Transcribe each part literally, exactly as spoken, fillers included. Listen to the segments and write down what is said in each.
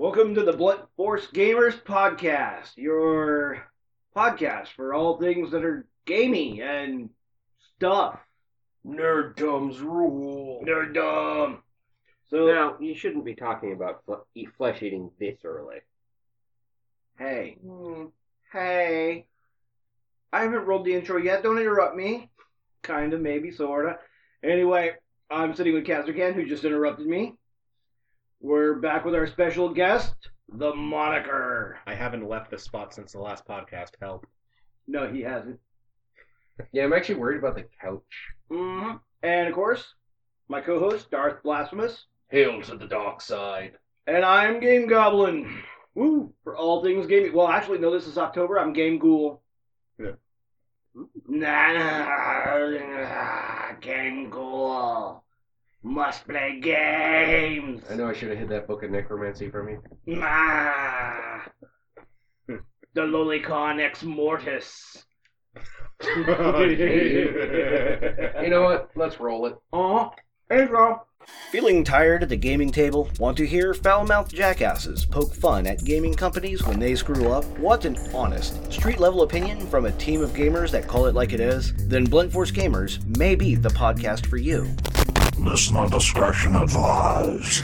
Welcome to the Blunt Force Gamers Podcast, your podcast for all things that are gaming and stuff. Nerddom's rule. Nerddom. So Now, you shouldn't be talking about fle- eat flesh eating this early. hey, hmm, hey, I haven't rolled the intro yet. Don't interrupt me. Kinda, maybe, sorta. Anyway, I'm sitting with Kazarkan, who just interrupted me. We're back with our special guest, the Moniker. I haven't left this spot since the last podcast. Help. No, he hasn't. Yeah, I'm actually worried about the couch. Mm-hmm. And of course, my co-host, Darth Blasphemous. Hail to the dark side. And I'm Game Goblin. Woo! For all things gaming. Well, actually, no, this is October. I'm Game Ghoul. Yeah. Nah, nah, Game Ghoul. Must play games. I know I should have hid that book of necromancy from you. Ah. The Lolicon Ex Mortis. You know what? Let's roll it. Uh-huh. Intro. Feeling tired at the gaming table? Want to hear foul-mouthed jackasses poke fun at gaming companies when they screw up? Want an honest, street-level opinion from a team of gamers that call it like it is? Then Blunt Force Gamers may be the podcast for you. Listener discretion advised.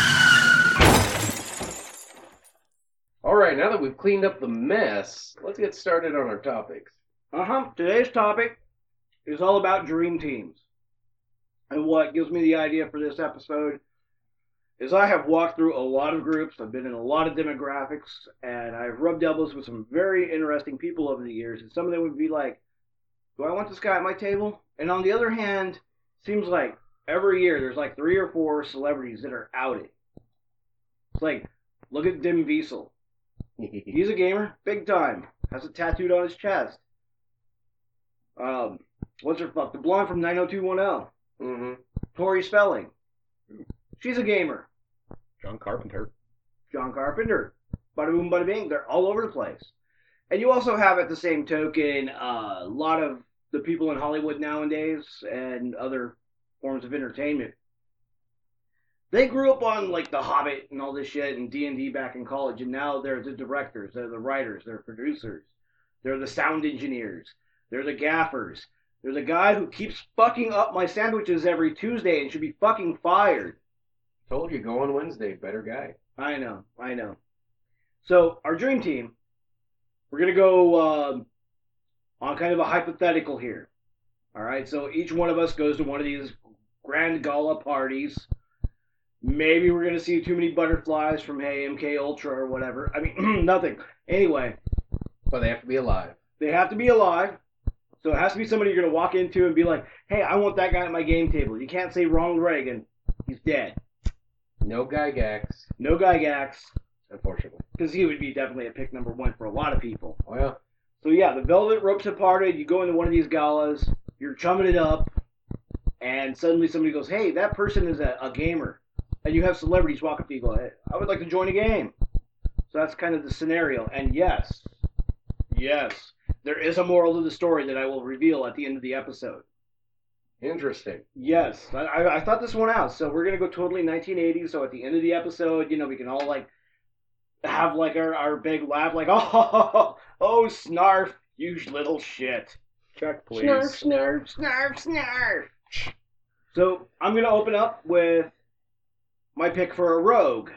Alright, now that we've cleaned up the mess, let's get started on our topics. Uh-huh. Today's topic is all about dream teams. And what gives me the idea for this episode is I have walked through a lot of groups, I've been in a lot of demographics, and I've rubbed elbows with some very interesting people over the years, and some of them would be like, do I want this guy at my table? And on the other hand, seems like every year there's like three or four celebrities that are outed. It's like, look at Dim Wiesel. He's a gamer, big time. Has it tattooed on his chest. Um, what's her fuck? The blonde from nine oh two one oh. Mm-hmm. Tori Spelling. She's a gamer. John Carpenter. John Carpenter. Bada boom, bada bing. They're all over the place. And you also have, at the same token, uh, a lot of the people in Hollywood nowadays and other forms of entertainment. They grew up on, like, The Hobbit and all this shit and D and D back in college, and now they're the directors, they're the writers, they're producers, they're the sound engineers, they're the gaffers. They're the guy who keeps fucking up my sandwiches every Tuesday and should be fucking fired. Told you, go on Wednesday, better guy. I know, I know. So, our dream team, we're going to go um, on kind of a hypothetical here. Alright, so each one of us goes to one of these grand gala parties. Maybe we're going to see too many butterflies from, hey, M K Ultra or whatever. I mean, nothing. Anyway. But they have to be alive. They have to be alive. So it has to be somebody you're going to walk into and be like, hey, I want that guy at my game table. You can't say Ronald Reagan. He's dead. No Gygax. No Gygax. Unfortunately. Because he would be definitely a pick number one for a lot of people. Well. So yeah, the velvet ropes have parted. You go into one of these galas. You're chumming it up. And suddenly somebody goes, hey, that person is a, a gamer. And you have celebrities walk up to you and go, hey, I would like to join a game. So that's kind of the scenario. And yes. Yes. There is a moral to the story that I will reveal at the end of the episode. Interesting. Yes, I, I, I thought this one out. So we're going to go totally nineteen eighties. So at the end of the episode, you know, we can all, like, have, like, our, our big laugh. Like, oh, oh, Snarf, you little shit. Check, please. Snarf, snarf, snarf, snarf. So I'm going to open up with my pick for a rogue.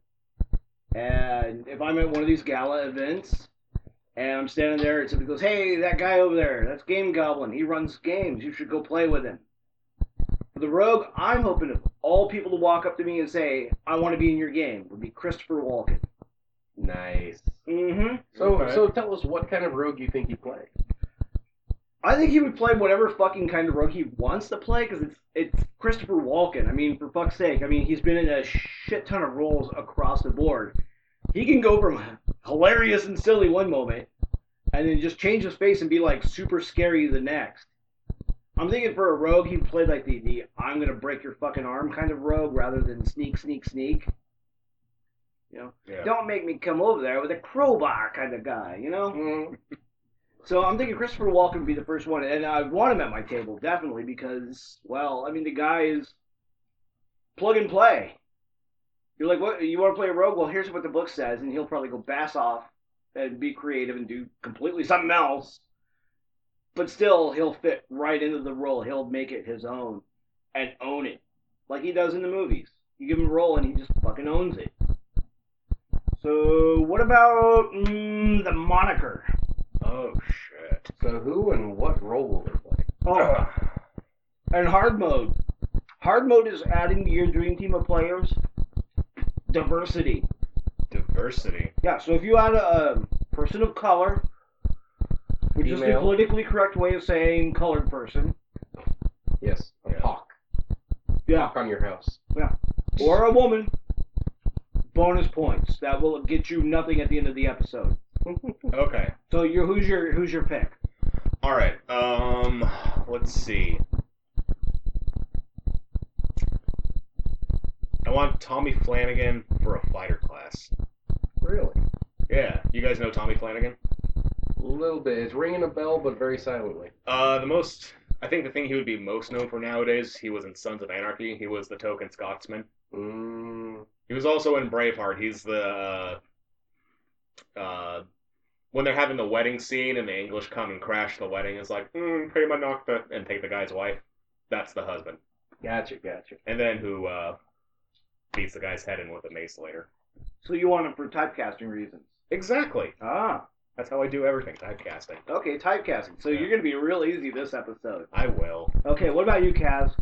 And if I'm at one of these gala events... and I'm standing there, and somebody goes, hey, that guy over there, that's Game Goblin. He runs games. You should go play with him. For the rogue, I'm hoping of all people to walk up to me and say, I want to be in your game, would be Christopher Walken. Nice. Mm-hmm. So, Okay. so tell us what kind of rogue you think he'd play. I think he would play whatever fucking kind of rogue he wants to play, because it's, it's Christopher Walken. I mean, for fuck's sake. I mean, he's been in a shit ton of roles across the board. He can go from hilarious and silly one moment, and then just change his face and be like super scary the next. I'm thinking for a rogue, he'd play like the, the I'm gonna break your fucking arm kind of rogue rather than sneak, sneak, sneak. You know? Yeah. Don't make me come over there with a crowbar kind of guy, you know? Mm. So I'm thinking Christopher Walken would be the first one, and I want him at my table, definitely, because, well, I mean, the guy is plug and play. You're like, what? You want to play a rogue? Well, here's what the book says, and he'll probably go bass off and be creative and do completely something else. But still, he'll fit right into the role. He'll make it his own and own it, like he does in the movies. You give him a role, and he just fucking owns it. So, what about mm, the moniker? Oh, shit. So who and what role will they play? Oh, and hard mode. Hard mode is adding to your dream team of players diversity. Diversity. Yeah, so if you add a, a person of color, which is the Female. politically correct way of saying colored person, Yes, a Yeah. hawk. yeah, Hawk on your house. or a woman, bonus points. That will get you nothing at the end of the episode. Okay. So you're, who's your who's your pick? All right. Um, let's see. I want Tommy Flanagan for a fighter class. Really? Yeah, you guys know Tommy Flanagan? A little bit. It's ringing a bell, but very silently. Uh, the most, I think the thing he would be most known for nowadays, he was in Sons of Anarchy. He was the token Scotsman. Mm, He was also in Braveheart. He's the, uh, uh, when they're having the wedding scene and the English come and crash the wedding, it's like, mm, pay my knock the, and take the guy's wife. That's the husband. gotcha, gotcha. And then who, uh, beats the guy's head in with a mace later. So you want him for typecasting reasons? Exactly. Ah, That's how I do everything, typecasting. okay, typecasting. So Yeah. you're gonna be real easy this episode. I will. Okay, what about you, Kaz?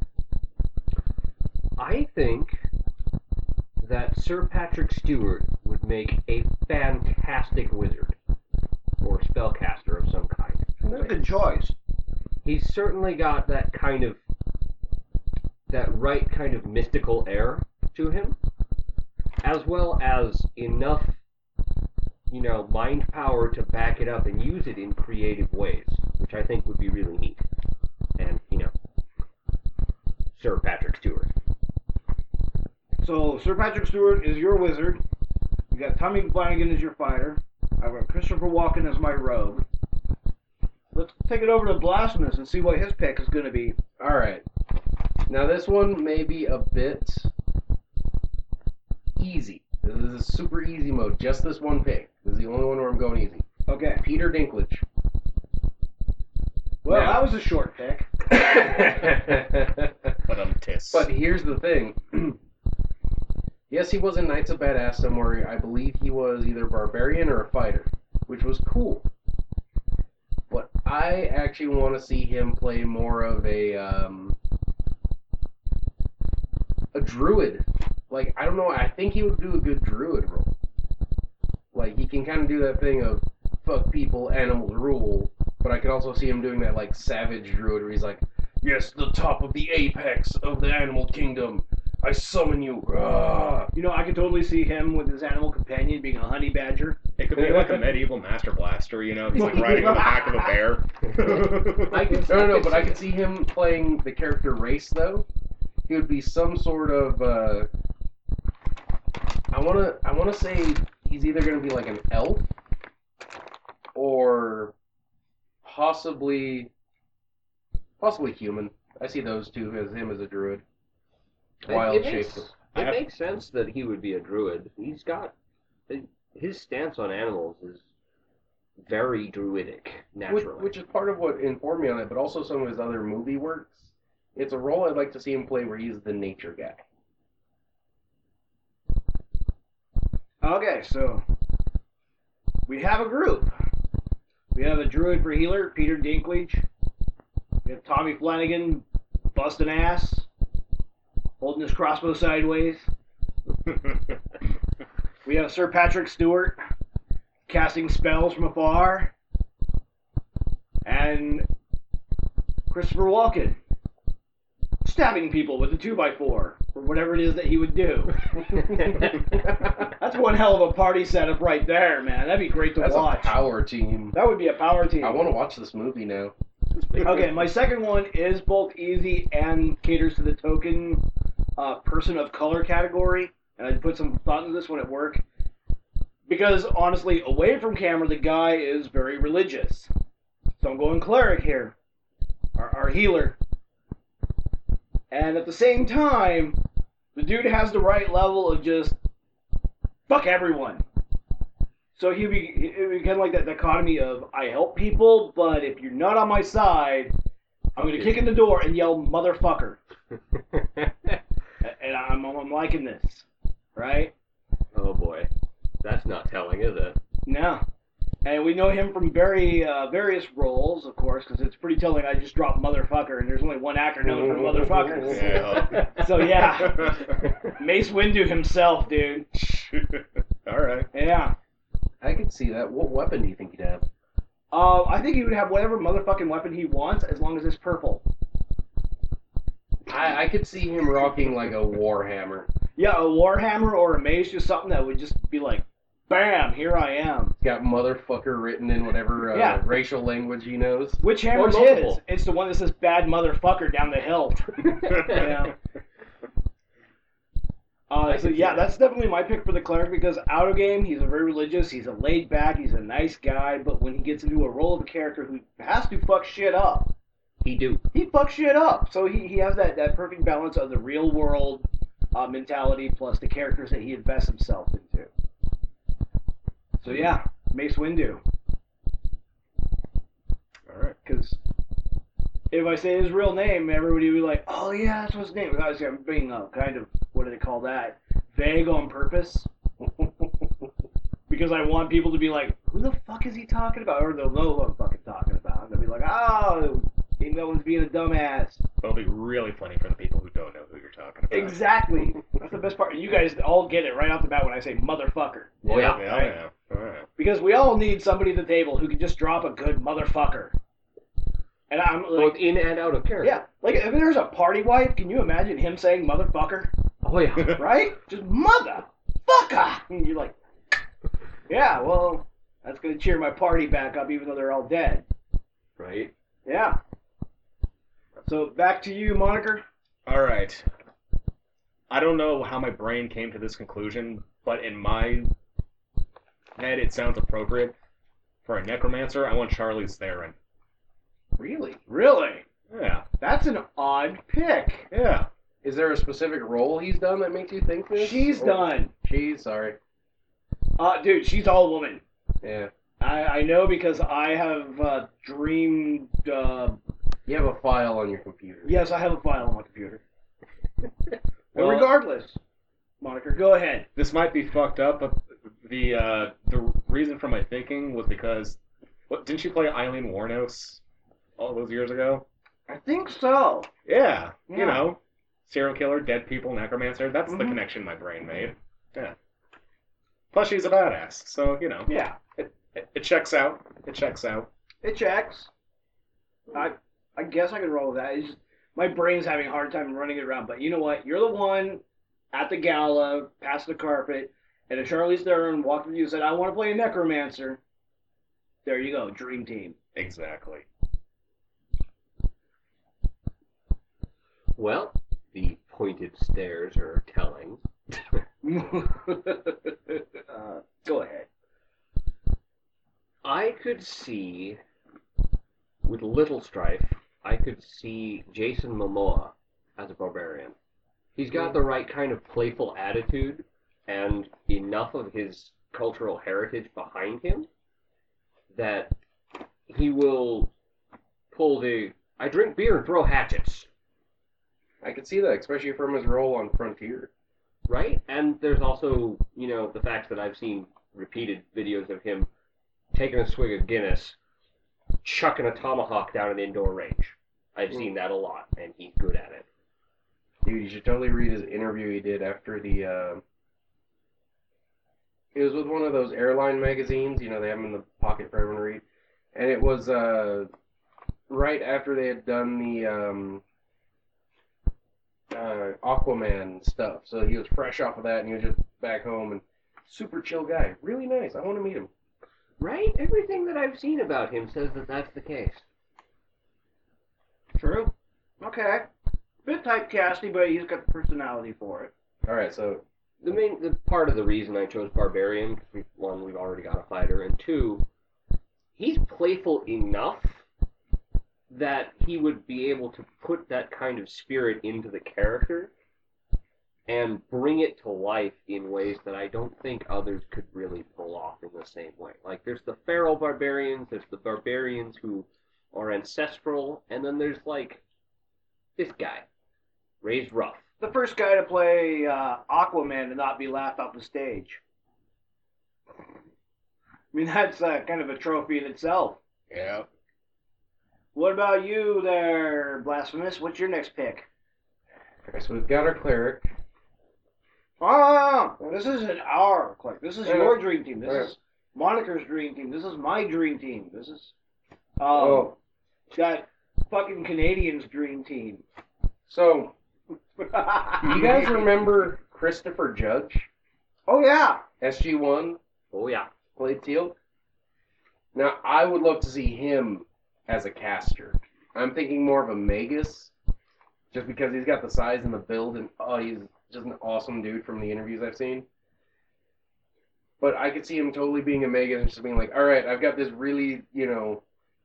I think that Sir Patrick Stewart would make a fantastic wizard or spellcaster of some kind. That's a good choice. He's certainly got that kind of that right kind of mystical air to him, as well as enough, you know, mind power to back it up and use it in creative ways, which I think would be really neat. And, you know, Sir Patrick Stewart. So Sir Patrick Stewart is your wizard. You got Tommy Flanagan as your fighter. I've got Christopher Walken as my rogue. Let's take it over to Blasphemous and see what his pick is going to be. Alright. Now this one may be a bit easy. This is a super easy mode. Just this one pick. This is the only one where I'm going easy. Okay. Peter Dinklage. Well, Now- that was a short pick. But um, tis. But here's the thing. Yes, he was in Knights of Badassdom, where I believe he was either a barbarian or a fighter, which was cool. But I actually want to see him play more of a um, a druid. Like, I don't know, I think he would do a good druid role. Like, he can kind of do that thing of fuck people, animals rule, but I could also see him doing that, like, savage druid where he's like, yes, the top of the apex of the animal kingdom. I summon you. Rah. You know, I can totally see him with his animal companion being a honey badger. It could be like a medieval Master Blaster, you know? He's like riding on the back of a bear. I could, No, no, no, could but I see could see him playing the character Race, though. He would be some sort of, uh... I wanna, I wanna say he's either gonna be like an elf, or possibly, possibly human. I see those two as him as a druid. It- Wild it shape. makes, I it have- makes sense that he would be a druid. He's got his stance on animals is very druidic, Which, naturally. which is part of what informed me on it, but also some of his other movie works. It's a role I'd like to see him play where he's the nature guy. Okay, so we have a group. We have a druid for healer, Peter Dinklage. We have Tommy Flanagan busting ass, holding his crossbow sideways. We have Sir Patrick Stewart casting spells from afar. And Christopher Walken stabbing people with a two by four or whatever it is that he would do. That's one hell of a party setup right there, man. That'd be great to That's watch. a power team. That would be a power team. I want to watch this movie now. Okay, my second one is both easy and caters to the token uh, person of color category. And I put some thought into this one at work. Because, honestly, away from camera, the guy is very religious. So I'm going cleric here. Our, our healer. And at the same time, The dude has the right level of just fuck everyone. So he'd be, it'd be kind of like that dichotomy of I help people, but if you're not on my side, I'm going to kick in the door and yell motherfucker. And I'm, I'm liking this, right? Oh boy, that's not telling, is it? No. And we know him from very uh, various roles, of course, because it's pretty telling I just dropped motherfucker, and there's only one actor known for motherfuckers. Yeah. So yeah, Mace Windu himself, dude. All right. Yeah. I could see that. What weapon do you think he'd have? Uh, I think he would have whatever motherfucking weapon he wants, as long as it's purple. I, I could see him rocking like a warhammer. Yeah, a warhammer or a mace, just something that would just be like, bam, here I am. He's got motherfucker written in whatever uh, Yeah. racial language he knows. Which hammer's Or his? multiple. It's the one that says bad motherfucker down the hilt. Yeah. Uh, I so can see yeah, that. that's definitely my pick for the cleric because out of game, he's a very religious, he's a laid back, he's a nice guy, but when he gets into a role of a character who has to fuck shit up, He do. he fucks shit up. So he, he has that, that perfect balance of the real world uh, mentality plus the characters that he invests himself into. So yeah, Mace Windu. All right. Because if I say his real name, everybody will be like, oh yeah, that's what's his name. Obviously, I'm being uh, kind of, what do they call that? Vague on purpose. Because I want people to be like, who the fuck is he talking about? Or they'll know who I'm fucking talking about. And they'll be like, oh, he no one's being a dumbass. It'll be really funny for the people who don't know who you're talking about. Exactly. That's the best part. You guys all get it right off the bat when I say motherfucker. Oh yeah. Yeah, Right. yeah. All right. Because we all need somebody at the table who can just drop a good motherfucker. And I'm like, Both in and out of character. yeah, like if there's a party wife, can you imagine him saying motherfucker? Oh yeah. Right? Just motherfucker! And you're like, yeah, well, that's going to cheer my party back up even though they're all dead. Right. Yeah. So back to you, Moniker. All right. I don't know how my brain came to this conclusion, but in my head, it sounds appropriate. For a necromancer, I want Charlize Theron. Really? Really? Yeah. That's an odd pick. Yeah. Is there a specific role he's done that makes you think this? She's Or- done. She's, sorry. Uh, dude, she's all woman. Yeah. I, I know because I have uh, dreamed. Uh, You have a file on your computer. yes, I have a file on my computer. But Well- regardless, Moniker, go ahead. This might be fucked up, but the uh, the reason for my thinking was because what didn't she play Eileen Warnos all those years ago? I think so. Yeah, Yeah. you know, serial killer, dead people, necromancer. That's the Mhm. connection my brain made. Yeah. Plus, she's a badass, so you know, Yeah, it, it, it checks out. It checks out. it checks. I I guess I could roll with that. It's just, my brain's having a hard time running it around. But you know what? You're the one at the gala, past the carpet, and if Charlize Theron walked with you and said, I want to play a necromancer, there you go. Dream team. Exactly. Well, the pointed stares are telling. uh, go ahead. I could see, with little strife, I could see Jason Momoa as a barbarian. He's got the right kind of playful attitude and enough of his cultural heritage behind him that he will pull the I drink beer and throw hatchets, I could see that, especially from his role on Frontier. right? And there's also, you know, the fact that I've seen repeated videos of him taking a swig of Guinness, chucking a tomahawk down an indoor range. I've seen that a lot, and he's good at it. Dude, you should totally read his interview he did after the, uh... It was with one of those airline magazines, you know, they have them in the pocket for everyone to read. And it was, uh... right after they had done the, um... Uh, Aquaman stuff. So he was fresh off of that, and he was just back home, and super chill guy. Really nice. I want to meet him. Right? Everything that I've seen about him says that that's the case. True. Okay. Bit typecasty, but he's got the personality for it. Alright, so... The main, the part of the reason I chose Barbarian, we- one, we've already got a fighter, and two, he's playful enough that he would be able to put that kind of spirit into the character and bring it to life in ways that I don't think others could really pull off in the same way. Like, there's the feral barbarians, there's the barbarians who are ancestral, and then there's, like, this guy, raised rough. The first guy to play uh, Aquaman and not be laughed off the stage. I mean, that's uh, kind of a trophy in itself. Yeah. What about you there, Blasphemous? What's your next pick? Okay, so we've got our cleric. Ah, this isn't our clique. This is Yeah. your dream team. This Yeah. is Monica's dream team. This is my dream team. This is um, Oh. that fucking Canadian's dream team. So, you guys remember Christopher Judge? Oh yeah. S G one Oh, yeah. played Teal. Now, I would love to see him as a caster. I'm thinking more of a Magus, just because he's got the size and the build, and oh, he's just an awesome dude from the interviews I've seen. But I could see him totally being a Magus and just being like, all right, I've got this really, you know,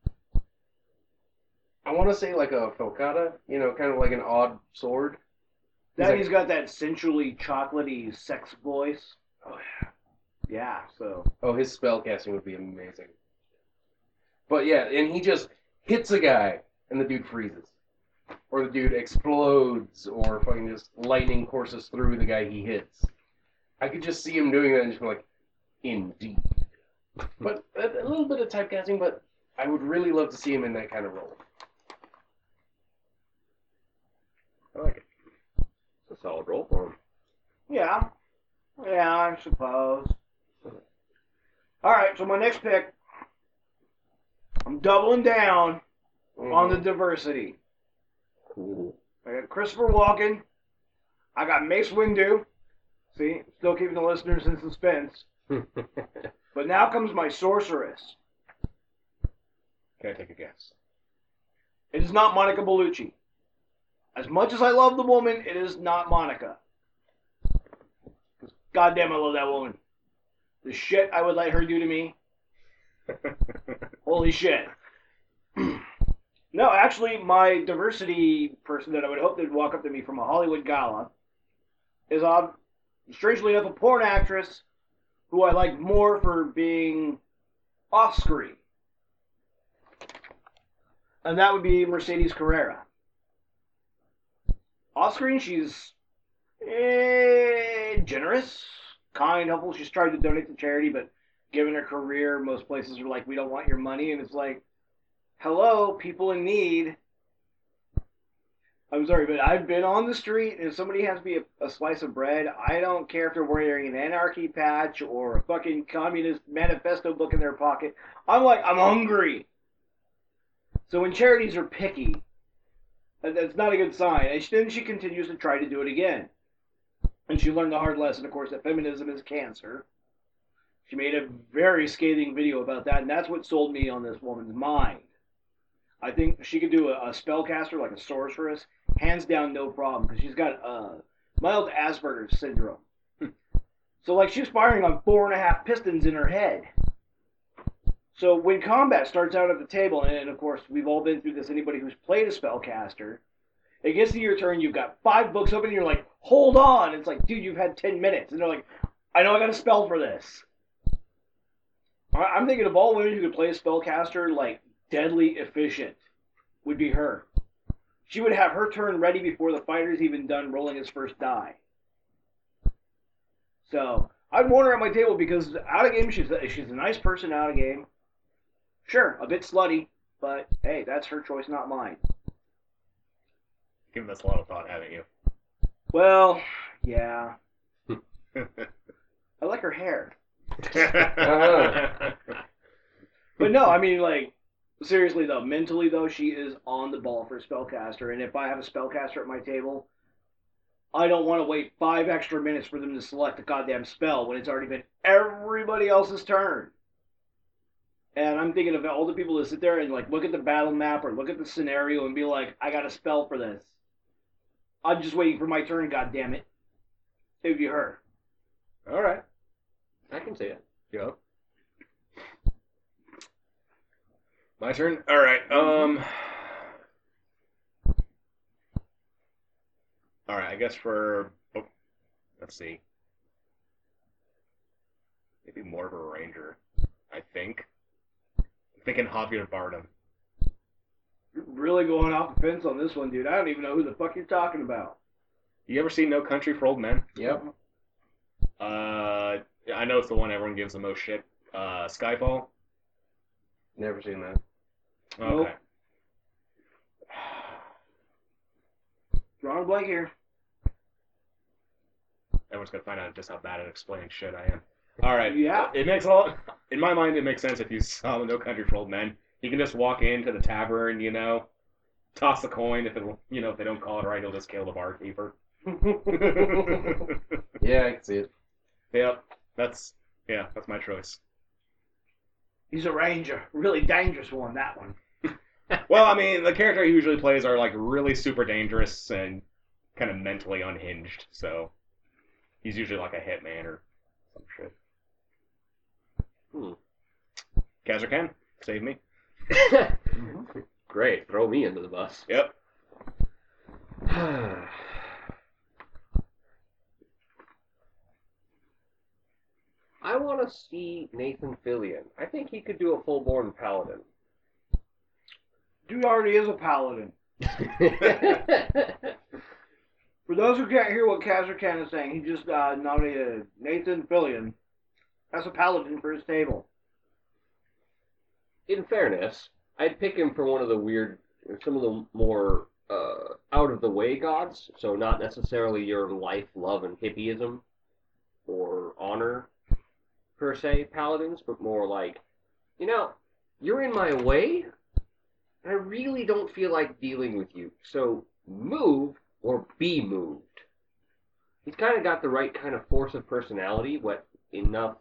I want to say like a Felcata, you know, kind of like an odd sword. Then like- he's got that sensually chocolatey sex voice. Oh, yeah. Yeah, so Oh, his spell casting would be amazing. But yeah, and he just hits a guy, and the dude freezes. Or the dude explodes, or fucking just lightning courses through the guy he hits. I could just see him doing that and just be like, indeed. But a, a little bit of typecasting, but I would really love to see him in that kind of role. I like it. It's a solid role for him. yeah, yeah, I suppose. All right, so my next pick, I'm doubling down on the diversity. Cool. I got Christopher Walken. I got Mace Windu. See, still keeping the listeners in suspense. But now comes my sorceress. Can I take a guess? It is not Monica Bellucci. As much as I love the woman, it is not Monica. Goddamn, I love that woman. The shit I would let her do to me. Holy shit. No, actually, my diversity person that I would hope they'd walk up to me from a Hollywood gala is, uh, strangely enough, a porn actress who I like more for being off-screen. And that would be Mercedes Carrera. Off-screen, she's eh, generous, kind, helpful. She's tried to donate to charity, but given her career, most places are like, we don't want your money. And it's like, hello, people in need. I'm sorry, but I've been on the street, and if somebody has me a, a slice of bread, I don't care if they're wearing an anarchy patch or a fucking communist manifesto book in their pocket. I'm like, I'm hungry. So when charities are picky, that's not a good sign. And then she continues to try to do it again. And she learned the hard lesson, of course, that feminism is cancer. She made a very scathing video about that, and that's what sold me on this woman's mind. I think she could do a, a spellcaster like a sorceress, hands down, no problem, because she's got uh, mild Asperger's syndrome. So, like, she's firing on four and a half pistons in her head. So when combat starts out at the table, and of course we've all been through this, anybody who's played a spellcaster, it gets to your turn, you've got five books open, and you're like, hold on! It's like, dude, you've had ten minutes. And they're like, I know I got a spell for this. I'm thinking of all women who could play a spellcaster, like, deadly efficient would be her. She would have her turn ready before the fighter's even done rolling his first die. So, I'd want her at my table because out of game, she's a, she's a nice person out of game. Sure, a bit slutty, but hey, that's her choice, not mine. Given this a lot of thought, haven't you? Well, yeah. I like her hair. But no, I mean, like, seriously though, mentally though, she is on the ball for a spellcaster, and if I have a spellcaster at my table, I don't want to wait five extra minutes for them to select a goddamn spell when it's already been everybody else's turn. And I'm thinking of all the people that sit there and like look at the battle map or look at the scenario and be like, I got a spell for this. I'm just waiting for my turn, goddammit. It would be her. All right. I can see it. Yeah. My turn. All right. Um. All right. I guess for let's see. Maybe more of a ranger, I think. I'm thinking Javier Bardem. You're really going off the fence on this one, dude. I don't even know who the fuck you're talking about. You ever seen No Country for Old Men? Yep. Uh, I know it's the one everyone gives the most shit. Uh, Skyfall? Never seen that. Okay. Nope. Drawing a blank here. Everyone's gonna find out just how bad at explaining shit I am. Alright. Yeah. It makes all, in my mind, it makes sense if you saw No Country for Old Men. You can just walk into the tavern, you know, toss the coin. If it, you know, if they don't call it right, you'll just kill the barkeeper. Yeah, I can see it. Yep. That's, yeah, that's my choice. He's a ranger. Really dangerous one, that one. Well, I mean, the character he usually plays are, like, really super dangerous and kind of mentally unhinged, so he's usually like a hitman or some shit. Hmm. Kaz or Ken, save me. Great, throw me into the bus. Yep. I want to see Nathan Fillion. I think he could do a full-born paladin. Dude already is a paladin. For those who can't hear what Kazarkan is saying, he just uh, nominated Nathan Fillion as a paladin for his table. In fairness, I'd pick him for one of the weird, some of the more uh, out-of-the-way gods, so not necessarily your life, love, and hippieism, or honor, per se, paladins, but more like, you know, you're in my way, and I really don't feel like dealing with you, so move or be moved. He's kind of got the right kind of force of personality, what enough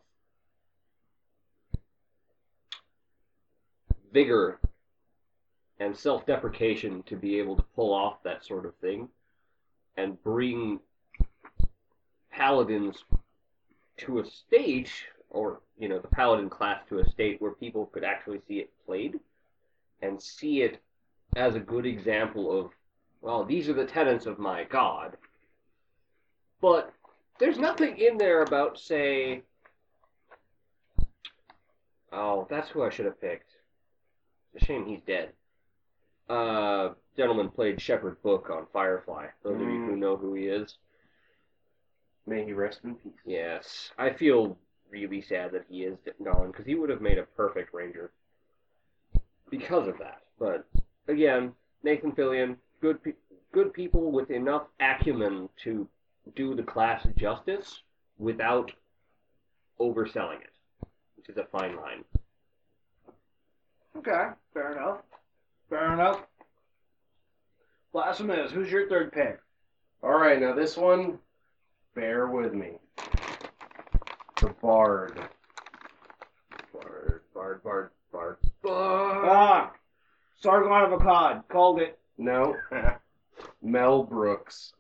vigor and self-deprecation to be able to pull off that sort of thing and bring paladins to a stage, or, you know, the paladin class to a state where people could actually see it played and see it as a good example of, well, these are the tenets of my god. But there's nothing in there about, say, oh, that's who I should have picked. It's a shame he's dead. Uh, gentleman played Shepard Book on Firefly. Those of you who know who he is. May he rest in peace. Yes. I feel really sad that he is gone, because he would have made a perfect ranger because of that. But, again, Nathan Fillion, good, pe- good people with enough acumen to do the class justice without overselling it, which is a fine line. Okay, fair enough. Fair enough. Blasphemous, who's your third pick? Alright, now this one, bear with me. The Bard. Bard, Bard, Bard, Bard, Bard. Ah, Sargon of Akkad, called it. No, Mel Brooks.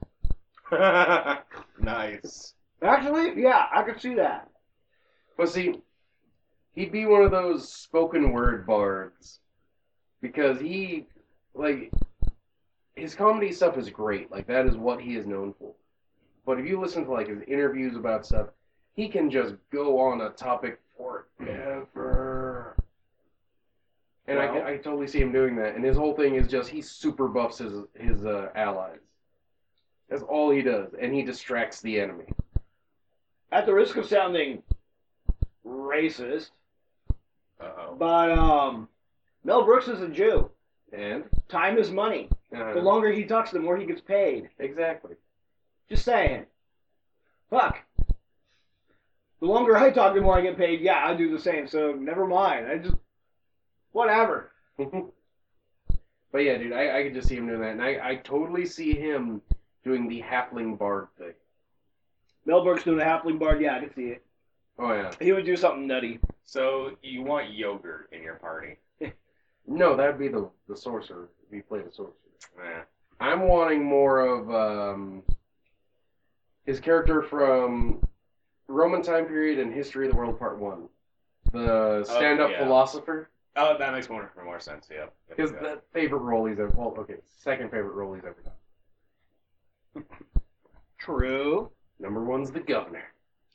Nice. Actually, yeah, I could see that. But see, he'd be one of those spoken word bards. Because he, like, his comedy stuff is great. Like, that is what he is known for. But if you listen to, like, his interviews about stuff, he can just go on a topic forever. And Well, I, I totally see him doing that. And his whole thing is just, he super buffs his, his uh, allies. That's all he does. And he distracts the enemy. At the risk of sounding racist, Uh-oh. but um, Mel Brooks is a Jew. And? Time is money. Uh, The longer he talks, the more he gets paid. Exactly. Just saying. Fuck. The longer I talk, the more I get paid. Yeah, I do the same, so never mind. I just... Whatever. But yeah, dude, I, I could just see him doing that. And I, I totally see him doing the halfling bard thing. Mel Brooks doing a halfling bard, yeah, I can see it. Oh, yeah. He would do something nutty. So you want yogurt in your party? No, that'd be the, the sorcerer, if you play the sorcerer. Yeah. I'm wanting more of um, his character from Roman time period and History of the World Part One. The stand-up yeah. philosopher. Oh, that makes more, more sense, yeah. His Yeah. that favorite role he's ever, well, okay, second favorite role he's ever done. True. Number one's the governor.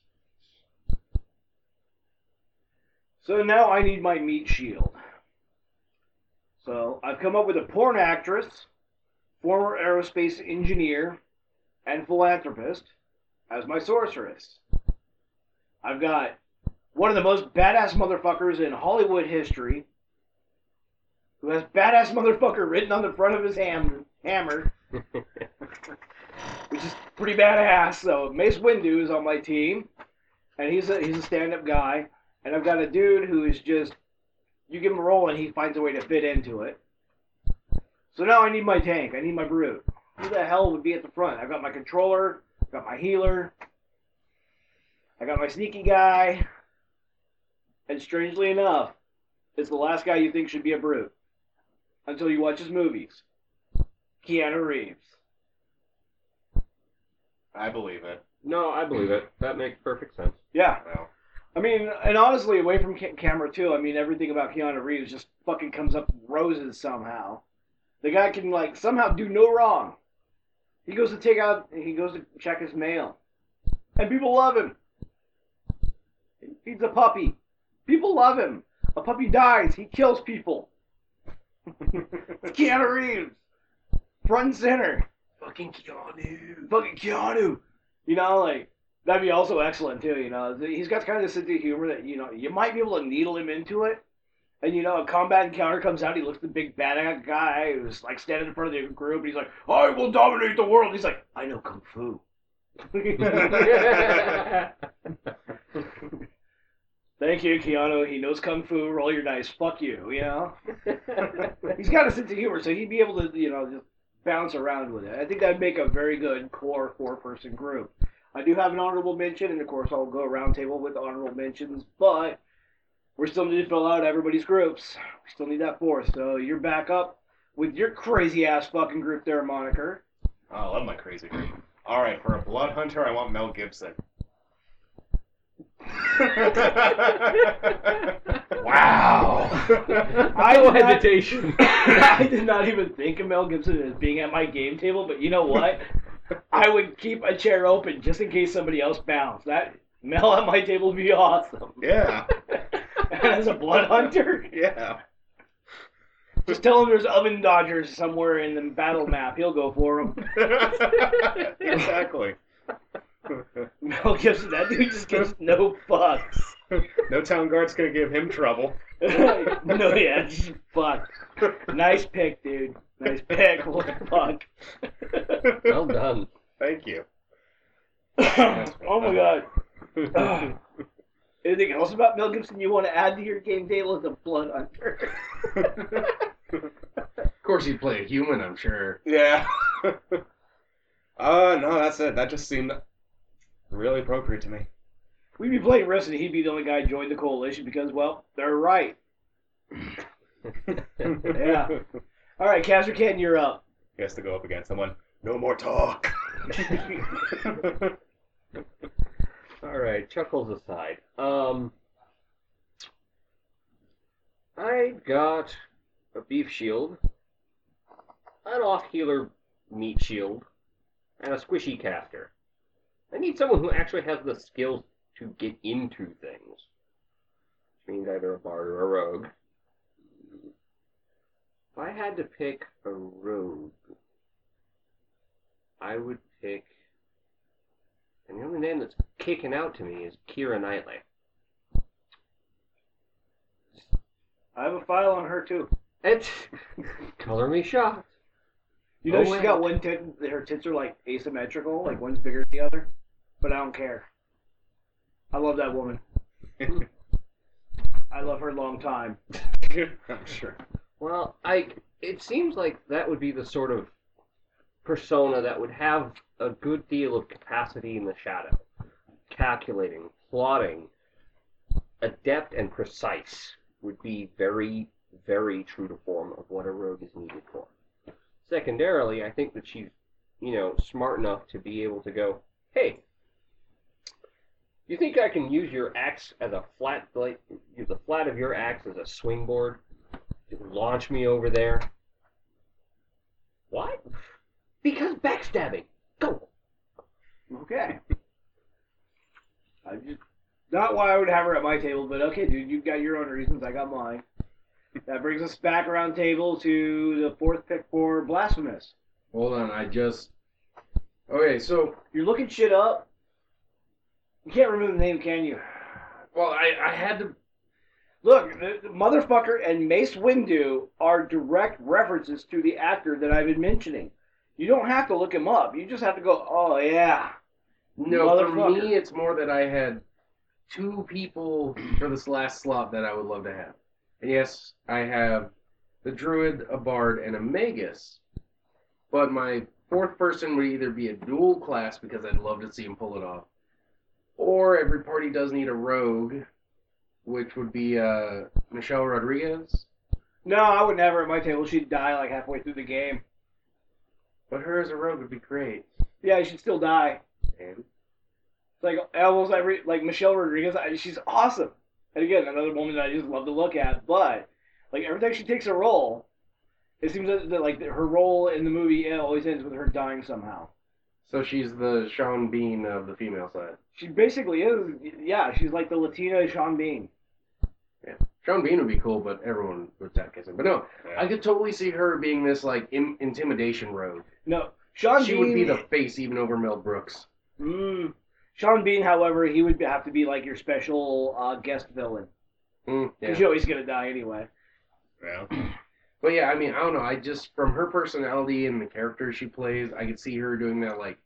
So now I need my meat shield. So I've come up with a porn actress, former aerospace engineer, and philanthropist as my sorceress. I've got one of the most badass motherfuckers in Hollywood history, who has badass motherfucker written on the front of his ham- hammer, which is pretty badass. So Mace Windu is on my team, and he's a he's a stand-up guy. And I've got a dude who is just, you give him a roll and he finds a way to fit into it. So now I need my tank. I need my brute. Who the hell would be at the front? I've got my controller. I've got my healer. I got my sneaky guy. And strangely enough, it's the last guy you think should be a brute. Until you watch his movies. Keanu Reeves. I believe it. No, I believe it. That makes perfect sense. Yeah. Well, I mean, and honestly, away from ca- camera too, I mean, everything about Keanu Reeves just fucking comes up roses somehow. The guy can, like, somehow do no wrong. He goes to take out, he goes to check his mail. And people love him. He feeds a puppy. People love him. A puppy dies. He kills people. Keanu Reeves. Front and center. Fucking Keanu. Fucking Keanu. You know, like, that'd be also excellent, too, you know. He's got kind of this sense of humor that, you know, you might be able to needle him into it. And, you know, a combat encounter comes out, he looks the big bad guy who's, like, standing in front of the group, and he's like, I will dominate the world. He's like, I know Kung Fu. Thank you, Keanu. He knows Kung Fu. Roll your dice. Fuck you, you know? He's got a sense of humor, so he'd be able to, you know, just bounce around with it. I think that'd make a very good core four-person group. I do have an honorable mention, and of course I'll go round table with honorable mentions, but we're still need to fill out everybody's groups. We still need that fourth, so you're back up with your crazy-ass fucking group there, Moniker. oh, I love my crazy group. All right, for a blood hunter, I want Mel Gibson. Wow. I No did not- hesitation. I did not even think of Mel Gibson as being at my game table, but you know what? I would keep a chair open just in case somebody else bounced. That Mel at my table would be awesome. Yeah. And as a blood hunter, Yeah. just tell him there's oven dodgers somewhere in the battle map. He'll go for them. Exactly. Mel Gibson, that dude just gives no fucks. No town guard's gonna give him trouble. No, yeah, just fuck. Nice pick, dude. Nice pick. What the fuck? Well done. Thank you. Oh my god. Anything else about Mel Gibson you want to add to your game table as a blood hunter? Of course he'd play a human, I'm sure. Yeah. Uh, no, that's it. That just seemed really appropriate to me. We'd be playing Risk and he'd be the only guy who joined the coalition because, well, they're right. Yeah. All right, Kazrakan, you're up. He has to go up against someone. No more talk. All right, chuckles aside. Um, I got a beef shield, an off healer meat shield, and a squishy caster. I need someone who actually has the skills to get into things, which means either a bard or a rogue. If I had to pick a rogue, I would pick, and the only name that's kicking out to me is Keira Knightley. I have a file on her, too. It's color me shocked. You know Oh, she's wait. got one tit, her tits are like asymmetrical, like one's bigger than the other. But I don't care. I love that woman. I love her long time. I'm sure. Well, I it seems like that would be the sort of persona that would have a good deal of capacity in the shadow. Calculating, plotting, adept and precise would be very, very true to form of what a rogue is needed for. Secondarily, I think that she's, you know, smart enough to be able to go, hey, you think I can use your axe as a flat, like, use the flat of your axe as a swingboard to launch me over there? What? Because backstabbing. Go. Okay. I just not why I would have her at my table, but okay, dude, you got your own reasons. I got mine. That brings us back around table to the fourth pick for Blasphemous. Hold on, I just. Okay, so You're looking shit up. You can't remember the name, can you? well, I I had to. Look, the, the motherfucker and Mace Windu are direct references to the actor that I've been mentioning. You don't have to look him up. You just have to go, oh yeah. No, for Motherfucker. me, it's more that I had two people for this last slot that I would love to have. And yes, I have the Druid, a Bard, and a Magus. But my fourth person would either be a dual class, because I'd love to see him pull it off, or every party does need a Rogue, which would be uh, Michelle Rodriguez. No, I would never at my table. She'd die like halfway through the game. But her as a Rogue would be great. Yeah, she'd still die. And It's like almost every like Michelle Rodriguez. I, she's awesome. And again, another woman that I just love to look at. But like every time she takes a role, it seems that, that like her role in the movie it always ends with her dying somehow. so she's the Sean Bean of the female side. She basically is. Yeah, she's like the Latina Sean Bean. Yeah. Sean Bean would be cool, but everyone would tap kiss him. But no, Yeah. I could totally see her being this like in- intimidation rogue. No, Sean She Bean would be the face even over Mel Brooks. Mm, Sean Bean, however, he would have to be like your special uh, guest villain. Mm, yeah. Because you know he's gonna die anyway. Yeah. But yeah, I mean, I don't know. I just from her personality and the character she plays, I could see her doing that. Like,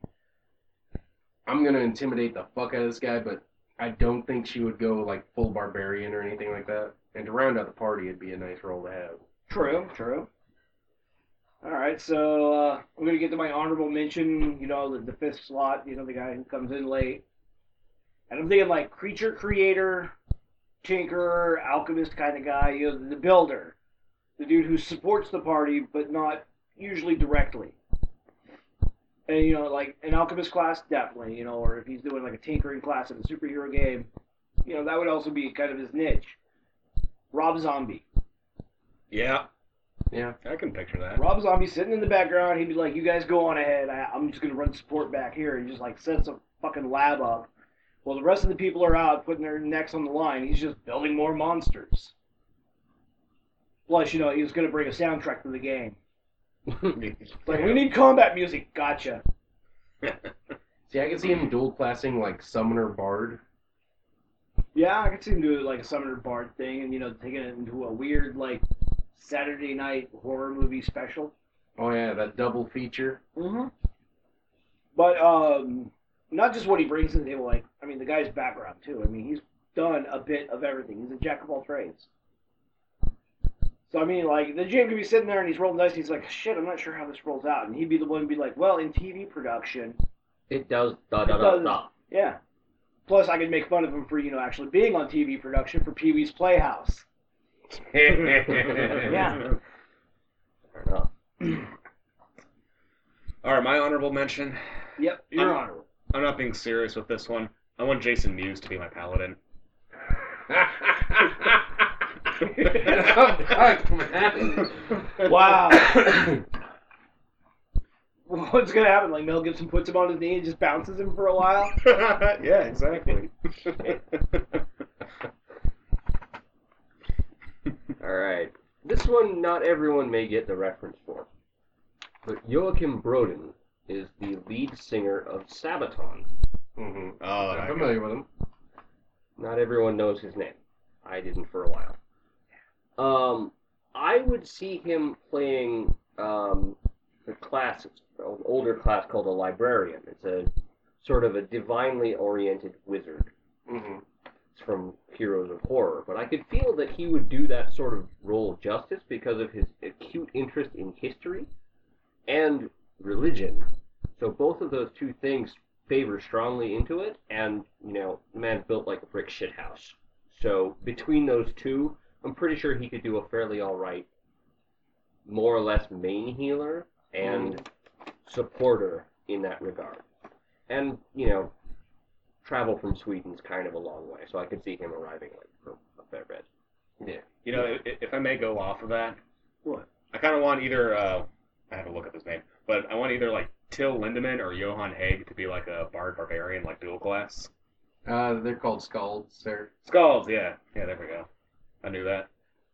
I'm gonna intimidate the fuck out of this guy, but I don't think she would go like full barbarian or anything like that. And to round out the party, it'd be a nice role to have. True, true. All right, so uh, I'm gonna get to my honorable mention. You know, the, the fifth slot. You know, the guy who comes in late. And I'm thinking like creature creator, tinkerer, alchemist kind of guy. You know, the builder, the dude who supports the party but not usually directly. And you know, like an alchemist class, definitely. You know, or if he's doing like a tinkering class in a superhero game, you know, that would also be kind of his niche. Rob Zombie. Yeah. Yeah. I can picture that. Rob Zombie sitting in the background, he'd be like, you guys go on ahead, I, I'm just going to run support back here, and just like sets a fucking lab up. Well, the rest of the people are out putting their necks on the line, he's just building more monsters. Plus, you know, he was going to bring a soundtrack to the game. It's like, we need combat music, gotcha. See, I could see him dual classing like Summoner Bard. Yeah, I could see him do like a Summoner Bard thing, and you know, taking it into a weird, like, Saturday night horror movie special. Oh yeah, that double feature. Mm-hmm. But um, not just what he brings to the table. Like, I mean, the guy's background too. I mean, he's done a bit of everything. He's a jack of all trades. So I mean, like, the Jim could be sitting there and he's rolling dice. And he's like, "Shit, I'm not sure how this rolls out." And he'd be the one to be like, "Well, in T V production, It does da da It da does. da. yeah." Plus, I could make fun of him for you know actually being on T V production for Pee Wee's Playhouse. Yeah. Fair enough. All right, my honorable mention. Yep, you're Um, honorable. I'm not being serious with this one. I want Jason Mewes to be my paladin. Wow. What's gonna happen? Like Mel Gibson puts him on his knee and just bounces him for a while. Yeah, exactly. Alright. This one, not everyone may get the reference for. But Joachim Broden is the lead singer of Sabaton. Mm-hmm. Oh, I'm I- familiar with him. Not everyone knows his name. I didn't for a while. Um, I would see him playing um, the class, an older class called a librarian. It's a sort of a divinely oriented wizard. Mm-hmm. It's from Heroes of Horror, but I could feel that he would do that sort of role justice because of his acute interest in history and religion. So both of those two things favor strongly into it, and, you know, the man built like a brick shit house. So between those two, I'm pretty sure he could do a fairly alright, more or less main healer and supporter in that regard. And, you know, travel from Sweden's kind of a long way, so I could see him arriving like for a fair bit. Yeah. You know, i- if I may go off of that, What? I kind of want either, uh, I have to look up his name, but I want either like Till Lindemann or Johan Haig to be like a bard barbarian, like dual class. Uh, they're called skulls, sir. Skulls, yeah. Yeah, there we go. I knew that.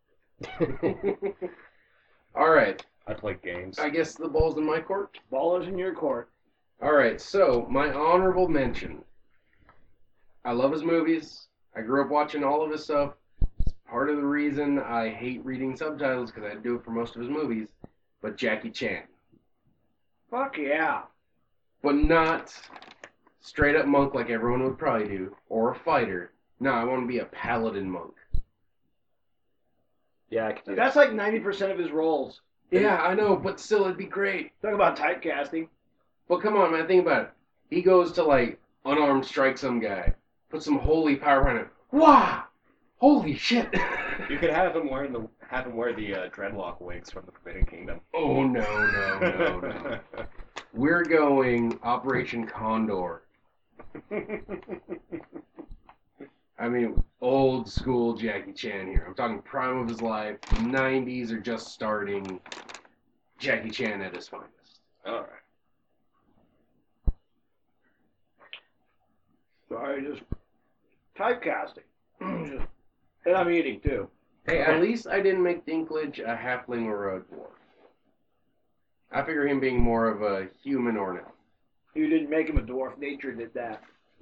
All right. I played games. I guess the ball's in my court. Ball is in your court. All right. So my honorable mention. I love his movies. I grew up watching all of his stuff. It's part of the reason I hate reading subtitles because I had to do it for most of his movies. But Jackie Chan. Fuck yeah. But not straight up monk like everyone would probably do, or a fighter. No, I want to be a paladin monk. Yeah, I can do that. That's like ninety percent of his roles. Yeah, I know, but still, it'd be great. Talk about typecasting. But come on, man, think about it. He goes to, like, unarmed strike some guy, put some holy power behind him. Wow! Holy shit! You could have him wearing the have him wear the uh, dreadlock wigs from the Forbidden Kingdom. Oh, no, no, no, no. We're going Operation Condor. I mean, old school Jackie Chan here. I'm talking prime of his life. The nineties are just starting. Jackie Chan at his finest. All right. Sorry, just typecasting. Just, and I'm eating too. Hey, at least I didn't make Dinklage a halfling or a dwarf. I figure him being more of a human or an elf. You didn't make him a dwarf. Nature did that.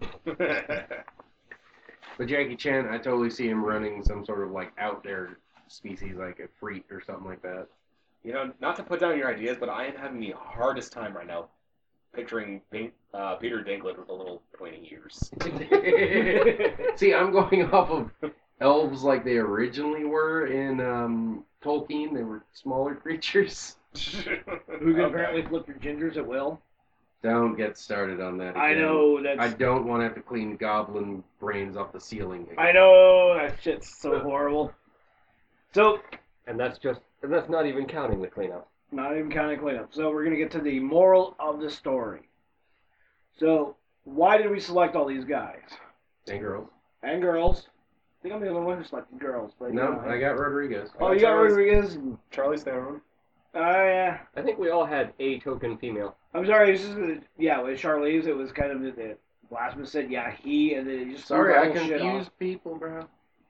But Jackie Chan, I totally see him running some sort of like out there species like a freak or something like that. You know, not to put down your ideas, but I am having the hardest time right now picturing Dink, uh, Peter Dinklage with a little pointy ears. See, I'm going off of elves like they originally were in um, Tolkien. They were smaller creatures. Who can Okay. apparently flip your gingers at will. Don't get started on that again. I know that's. I don't want to have to clean goblin brains off the ceiling again. I know that shit's so horrible. So, And that's just, and that's not even counting the cleanup. not even counting cleanup. So we're gonna get to the moral of the story. So, why did we select all these guys And girls. and girls? I think I'm the only one who selected girls. But No, you know, I got Rodriguez. Oh, you got Rodriguez. Charlie's Theron. Oh yeah. I think we all had a token female. I'm sorry. This is yeah. With Charlize, it was kind of the Blasphemous said yeah he, and then it just Sorry, threw I the whole shit confused off. people, bro.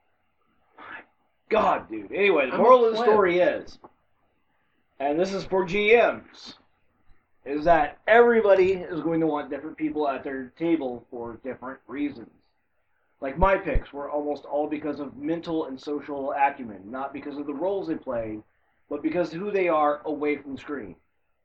God, dude. Anyway, the I'm moral a of the pleb. story is, and this is for G Ms, is that everybody is going to want different people at their table for different reasons. Like my picks were almost all because of mental and social acumen, not because of the roles they played, but because of who they are away from the screen.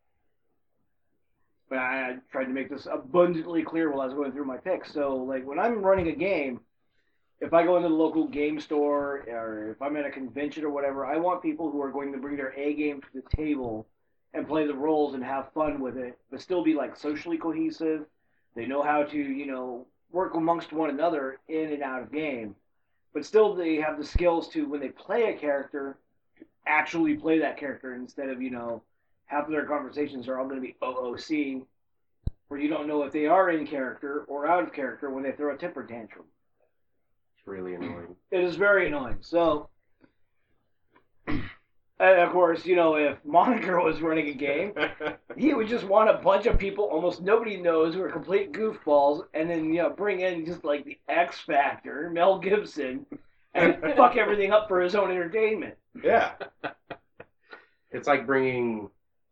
But I tried to make this abundantly clear while I was going through my picks. So, like, when I'm running a game, if I go into the local game store or if I'm at a convention or whatever, I want people who are going to bring their A game to the table and play the roles and have fun with it, but still be, like, socially cohesive. They know how to, you know, work amongst one another in and out of game. But still they have the skills to, when they play a character, actually play that character instead of, you know, half of their conversations are all going to be O O C, where you don't know if they are in character or out of character when they throw a temper tantrum. It's really annoying. It is very annoying. So, and of course, you know, if Monica was running a game, he would just want a bunch of people almost nobody knows who are complete goofballs, and then, you know, bring in just like the X Factor, Mel Gibson, and fuck everything up for his own entertainment. Yeah. It's like bringing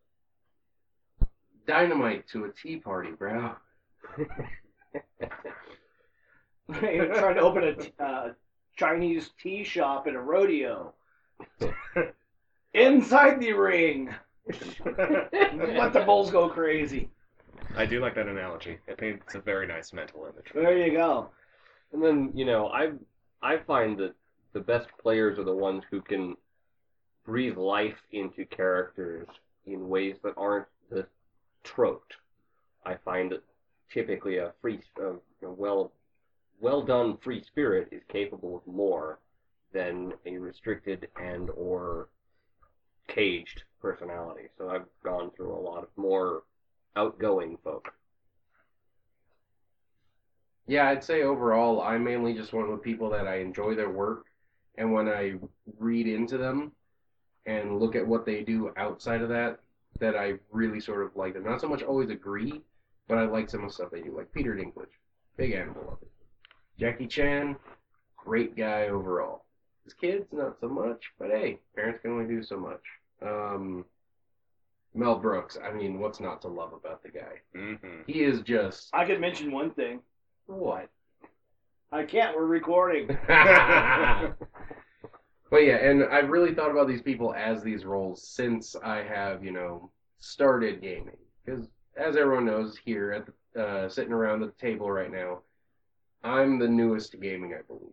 dynamite to a tea party, bro. You're trying to open a t- uh, Chinese tea shop at a rodeo. Inside the ring. Let the bulls go crazy. I do like that analogy. I think it's a very nice mental image. There you go. And then, you know, I I find that the best players are the ones who can breathe life into characters in ways that aren't the troped. I find that typically a free, uh, a well, well done free spirit is capable of more than a restricted and or caged personality. So I've gone through a lot of more outgoing folk. Yeah, I'd say overall, I mainly just went with people that I enjoy their work, and when I read into them and look at what they do outside of that, that I really sort of like them. Not so much always agree, but I like some of the stuff they do, like Peter Dinklage. Big animal of it. Jackie Chan, great guy overall. His kids, not so much, but hey, parents can only do so much. Um, Mel Brooks, I mean, what's not to love about the guy? Mm-hmm. He is just I could mention one thing. what? I can't. We're recording. But yeah, and I've really thought about these people as these roles since I have, you know, started gaming. Because as everyone knows here, at the, uh, sitting around the table right now, I'm the newest to gaming, I believe.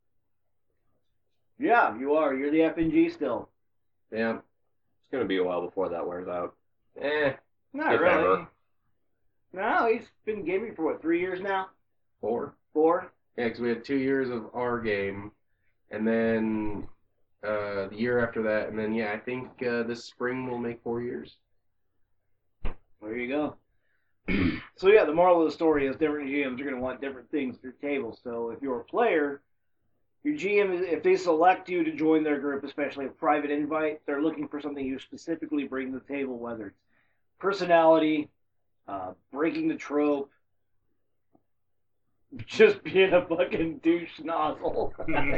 Yeah, you are. You're the F N G still. Yeah. It's gonna be a while before that wears out. Eh, Not If really. ever. No, he's been gaming for what, three years now? four. Four? Yeah, because we had two years of our game, and then uh, the year after that, and then, yeah, I think uh, this spring will make four years. There you go. So yeah, the moral of the story is different G Ms are going to want different things at your table. So if you're a player, your G M, is- if they select you to join their group, especially a private invite, they're looking for something you specifically bring to the table, whether it's personality, uh, breaking the trope, just being a fucking douche nozzle.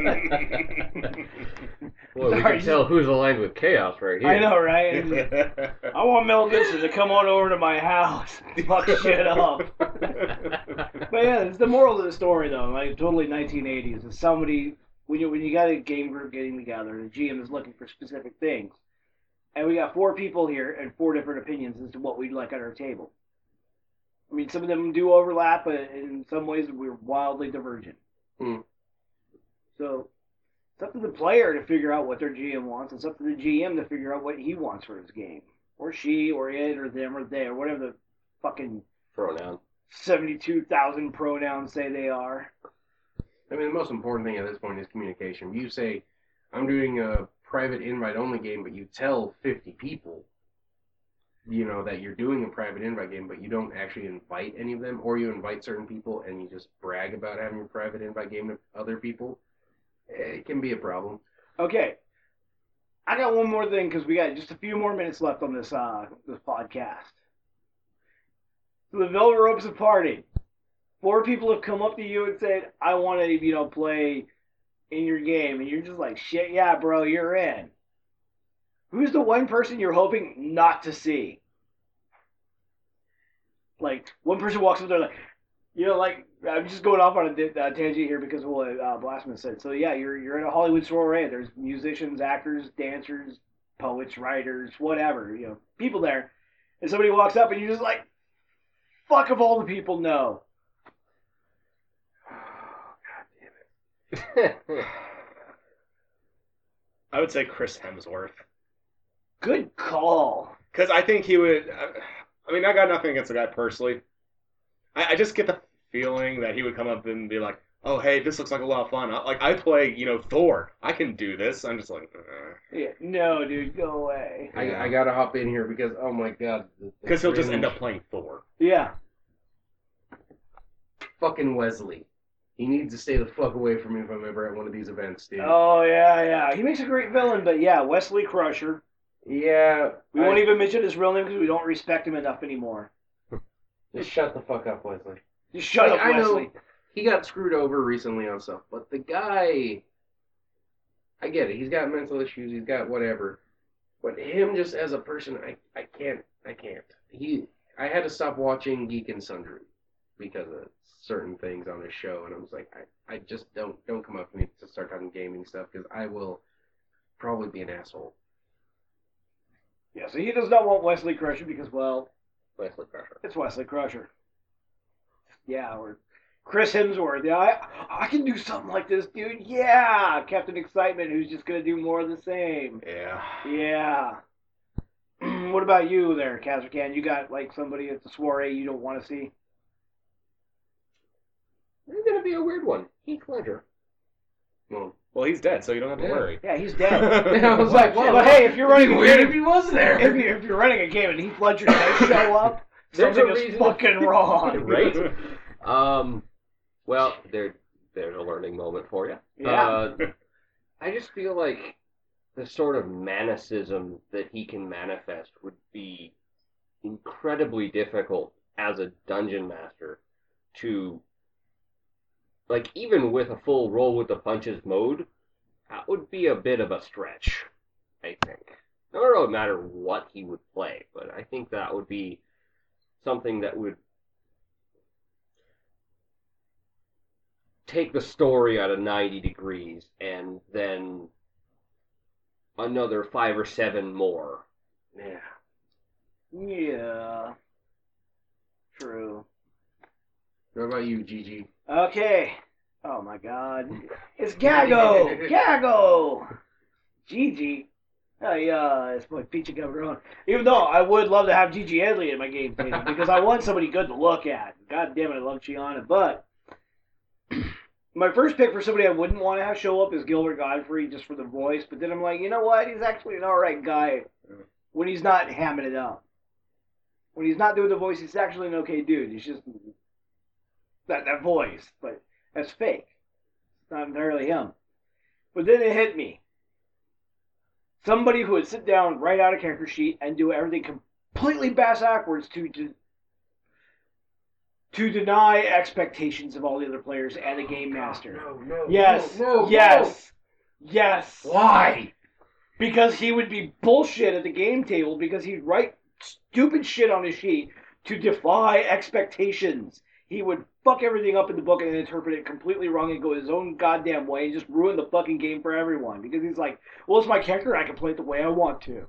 Well, we Sorry, can tell who's aligned with chaos right here. I know, right? And I want Mel Gibson to come on over to my house and fuck shit up. But yeah, it's the moral of the story, though. Like totally nineteen eighties. Is somebody when you when you got a game group getting together, the G M is looking for specific things, and we got four people here and four different opinions as to what we'd like at our table. I mean, some of them do overlap, but in some ways we're wildly divergent. Hmm. So it's up to the player to figure out what their G M wants. It's up to the G M to figure out what he wants for his game, or she, or it, or them, or they, or whatever the fucking Pronoun. seventy-two thousand pronouns say they are. I mean, the most important thing at this point is communication. You say, I'm doing a private invite-only game, but you tell fifty people, you know, that you're doing a private invite game, but you don't actually invite any of them, or you invite certain people and you just brag about having a private invite game with other people, it can be a problem. Okay, I got one more thing because we got just a few more minutes left on this uh this podcast. So the Velvet Ropes have party. Four people have come up to you and said, "I want to, you know, play in your game," and you're just like, "Shit, yeah, bro, you're in." Who's the one person you're hoping not to see? Like, one person walks up there like, you know, like, I'm just going off on a uh, tangent here because of what uh, Blastman said. So, yeah, you're you're in a Hollywood soiree. There's musicians, actors, dancers, poets, writers, whatever, you know, people there. And somebody walks up and you're just like, fuck of all the people, no. I would say Chris Hemsworth. Good call. Because I think he would. I mean, I got nothing against the guy personally. I, I just get the feeling that he would come up and be like, "Oh, hey, this looks like a lot of fun. I, like I play, you know, Thor. I can do this." I'm just like, uh. Yeah, no, dude, go away. I, I gotta hop in here because, oh my god. Because he'll just end cringe. up playing Thor. Yeah. Fucking Wesley. He needs to stay the fuck away from me if I'm ever at one of these events, dude. Oh, yeah, yeah. He makes a great villain, but yeah, Wesley Crusher. Yeah. We I- won't even mention his real name because we don't respect him enough anymore. Just shut the fuck up, Wesley. Just shut Like, up, I know Wesley. he got screwed over recently on stuff, but the guy, I get it. He's got mental issues. He's got whatever. But him just as a person, I, I can't. I can't. He. I had to stop watching Geek and Sundry because of certain things on his show, and I was like, I, I just don't don't come up to me to start talking gaming stuff because I will probably be an asshole. Yeah, so he does not want Wesley Crusher because, well, Wesley Crusher. it's Wesley Crusher. Yeah, or Chris Hemsworth. Yeah, I, I can do something like this, dude. Yeah, Captain Excitement, who's just going to do more of the same. Yeah. Yeah. What about you there, Kazarkan? You got, like, somebody at the soiree you don't want to see? It's gonna be a weird one. Heath Ledger. Well, Well, he's dead, so you don't have to Yeah. worry. Yeah, he's dead. I was like, well, But hey, if you're running weird if he was there. if, you, if you're running a game and Heath Ledger does show up, There's something a is reason- fucking wrong. Right? Um, well, there, there's a learning moment for you. Yeah. Uh, I just feel like the sort of manicism that he can manifest would be incredibly difficult as a dungeon master to like, even with a full roll with the punches mode, that would be a bit of a stretch, I think. I don't know, no matter what he would play, but I think that would be something that would take the story out of ninety degrees and then another five or seven more. Yeah. Yeah. True. What about you, Gigi? Okay. Oh my god. It's Gago! Gago! Gigi. Oh yeah, it's my Peachy Cabron. Even though I would love to have Gigi Headley in my game table because I want somebody good to look at. God damn it, I love Gianna. But my first pick for somebody I wouldn't want to have show up is Gilbert Godfrey just for the voice. But then I'm like, you know what? He's actually an alright guy when he's not hamming it up. When he's not doing the voice, he's actually an okay dude. He's just that that voice, but that's fake. It's not entirely him. But then it hit me. Somebody who would sit down, write out a character sheet, and do everything completely bass backwards to, to to deny expectations of all the other players and the game master. No, no, Yes, no, no, yes, yes. Why? Because he would be bullshit at the game table because he'd write stupid shit on his sheet to defy expectations. He would fuck everything up in the book and interpret it completely wrong and go his own goddamn way and just ruin the fucking game for everyone. Because he's like, well, it's my character, I can play it the way I want to.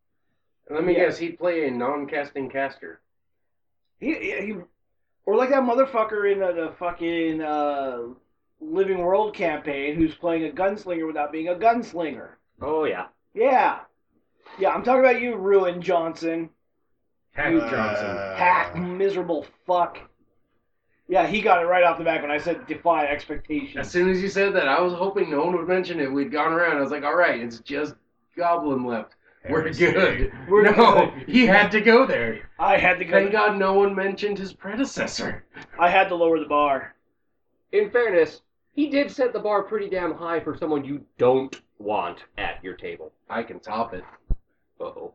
Let me Yeah. guess, he'd play a non-casting caster. He, he, or like that motherfucker in the, the fucking uh, Living World campaign who's playing a gunslinger without being a gunslinger. Oh, yeah. Yeah. Yeah, I'm talking about you, Ruin Johnson. Hack You Johnson. Uh, Hack, miserable fuck. Yeah, he got it right off the back when I said defy expectations. As soon as you said that, I was hoping no one would mention it. We'd gone around. I was like, all right, it's just Goblin left. We're Heresy. good. We're no, good. he had to go there. I had to go. Thank God no one mentioned his predecessor. I had to lower the bar. In fairness, he did set the bar pretty damn high for someone you don't want at your table. I can top it. Uh-oh.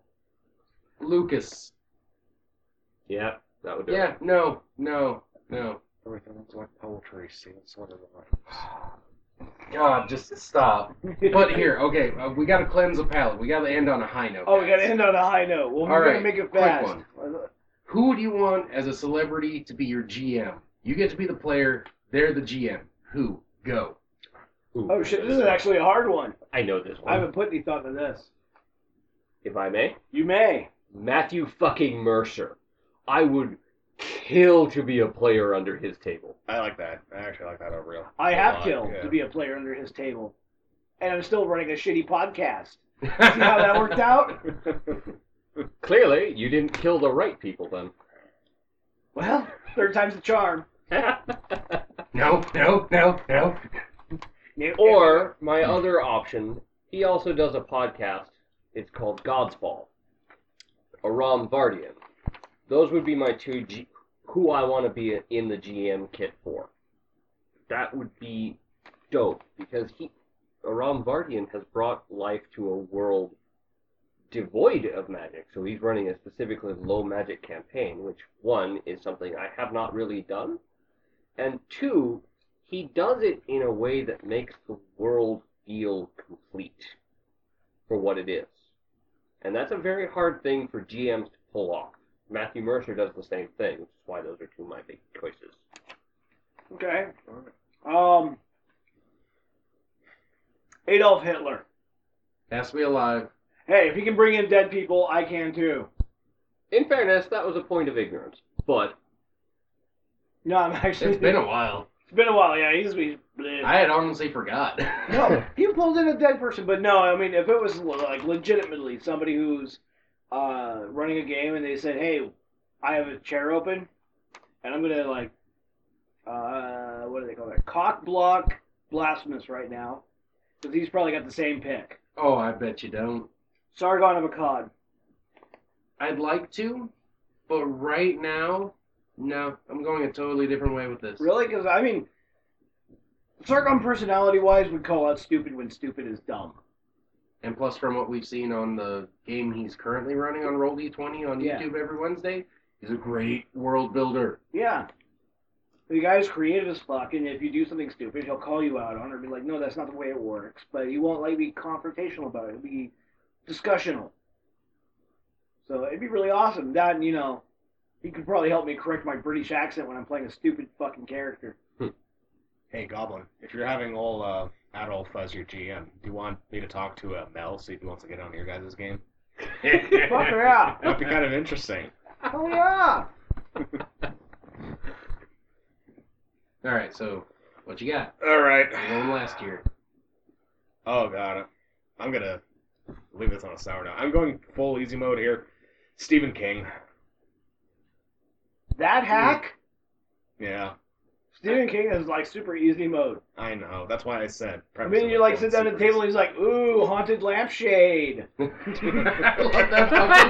Lucas. Yeah, that would do it. Yeah, no, no, no. Everything's like poetry, see, that's what it was. God, just stop. But here, okay, uh, we got to cleanse the palate. We got to end on a high note. Oh, we guys. gotta end on a high note. Well, All we're right, gonna make it quick fast. one. Who do you want as a celebrity to be your G M? You get to be the player. They're the G M. Who? Go. Ooh, Oh shit, this is actually a hard one. I know this I one. haven't put any thought into this. If I may. You may. Matthew fucking Mercer. I would kill to be a player under his table. I like that. I actually like that over real. I a have lot, killed yeah. to be a player under his table. And I'm still running a shitty podcast. See how that worked out? Clearly, you didn't kill the right people then. Well, third time's the charm. No, no, no, no. Or, my other option, he also does a podcast. It's called God's Fall. Aram Vardian. Those would be my two G- who I want to be in the G M kit for. That would be dope, because he, Aram Vardian has brought life to a world devoid of magic, so he's running a specifically low magic campaign, which, one, is something I have not really done, and two, he does it in a way that makes the world feel complete for what it is. And that's a very hard thing for G Ms to pull off. Matthew Mercer does the same thing, which is why those are two of my big choices. Okay. Um, Adolf Hitler. Has to be alive. Hey, if he can bring in dead people, I can too. In fairness, that was a point of ignorance, but No, I'm actually. It's been a while. It's been a while. Yeah, he's. he's bleh. I had honestly forgot. No, he pulled in a dead person, but no, I mean, if it was like legitimately somebody who's uh, running a game and they said, "Hey, I have a chair open, and I'm gonna like, uh, what do they call it? Cock block Blasphemous right now, because he's probably got the same pick. Oh, I bet you don't. Sargon of Akkad. I'd like to, but right now, no. I'm going a totally different way with this. Really? Because I mean, Sargon personality-wise would call out stupid when stupid is dumb. And plus, from what we've seen on the game he's currently running on Roll D twenty on Yeah. YouTube every Wednesday, he's a great world builder. Yeah. The guy's creative as fuck, and if you do something stupid, he'll call you out on it and be like, no, that's not the way it works. But he won't like be confrontational about it. He'll be discussional. So it'd be really awesome. That, and, you know, he could probably help me correct my British accent when I'm playing a stupid fucking character. Hey, Goblin, if you're having old uh, Adolf as your G M, do you want me to talk to uh, Mel, see if he wants to get on your guys' game? Fuck yeah. That'd be kind of interesting. Oh yeah. All right, so what you got? All right. You're going last year. Oh, God. I'm going to leave this on a sour note. I'm going full easy mode here. Stephen King. That hack? Yeah, Stephen King is like super easy mode. I know. That's why I said. I mean, you like sit down at the table and he's like, ooh, haunted lampshade. I love that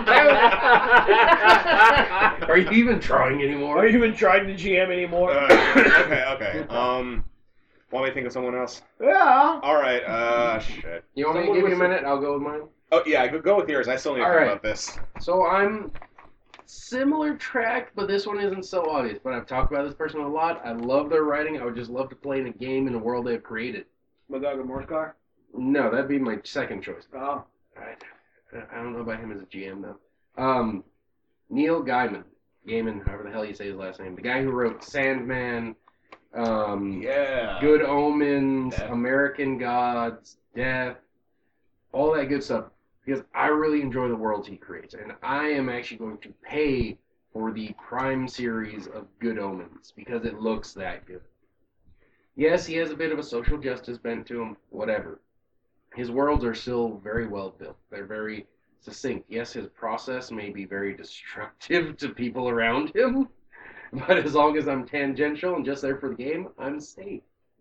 fucking joke. Are you even trying anymore? Are you even trying to G M anymore? Uh, okay, okay. Um, want me to think of someone else? Yeah. All right. Uh, shit. You want me to Someone give you a with minute? I'll go with mine. Oh yeah, go, go with yours. I still need to All think right. about this. So I'm similar track, but this one isn't so obvious. But I've talked about this person a lot. I love their writing. I would just love to play in a game in the world they've created. Magog and Morskar? No, that'd be my second choice. Oh. Alright. I don't know about him as a G M though. Um, Neil Gaiman, Gaiman, however the hell you say his last name, the guy who wrote Sandman, um, Yeah. Good Omens, Death. American Gods, Death, all that good stuff. Because I really enjoy the worlds he creates, and I am actually going to pay for the Prime series of Good Omens because it looks that good. Yes, he has a bit of a social justice bent to him, whatever. His worlds are still very well built. They're very succinct. Yes, his process may be very destructive to people around him, but as long as I'm tangential and just there for the game, I'm safe.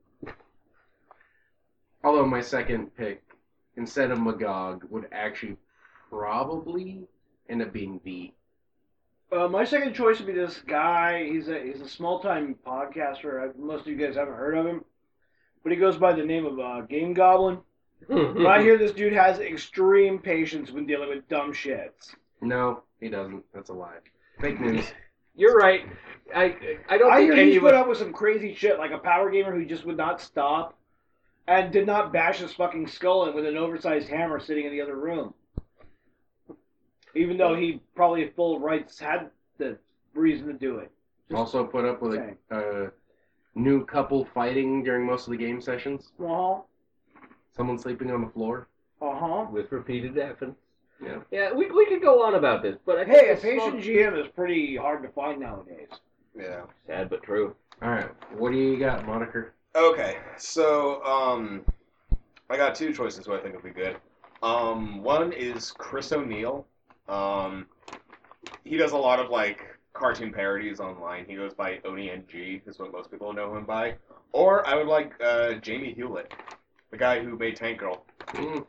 Although my second pick, instead of Magog, would actually probably end up being V. Uh, my second choice would be this guy. He's a he's a small time podcaster. I, most of you guys haven't heard of him, but he goes by the name of uh, Game Goblin. But I hear this dude has extreme patience when dealing with dumb shits. No, he doesn't. That's a lie. Fake news. You're right. I I don't I think hear any he's of put us. up with some crazy shit, like a power gamer who just would not stop and did not bash his fucking skull in with an oversized hammer sitting in the other room. Even though he probably full of rights had the reason to do it. Just Also put up with a uh, new couple fighting during most of the game sessions. Uh-huh. Someone sleeping on the floor. Uh-huh. With repeated evidence. Yeah. Yeah, we we could go on about this, but I think Hey, a the patient smoke- G M is pretty hard to find nowadays. Yeah. Sad but true. All right. What do you got, Moniker? Okay, so um, I got two choices who I think would be good. Um, one is Chris O'Neill. Um, he does a lot of like cartoon parodies online. He goes by Oni N G, is what most people know him by. Or I would like uh, Jamie Hewlett, the guy who made Tank Girl. Mm.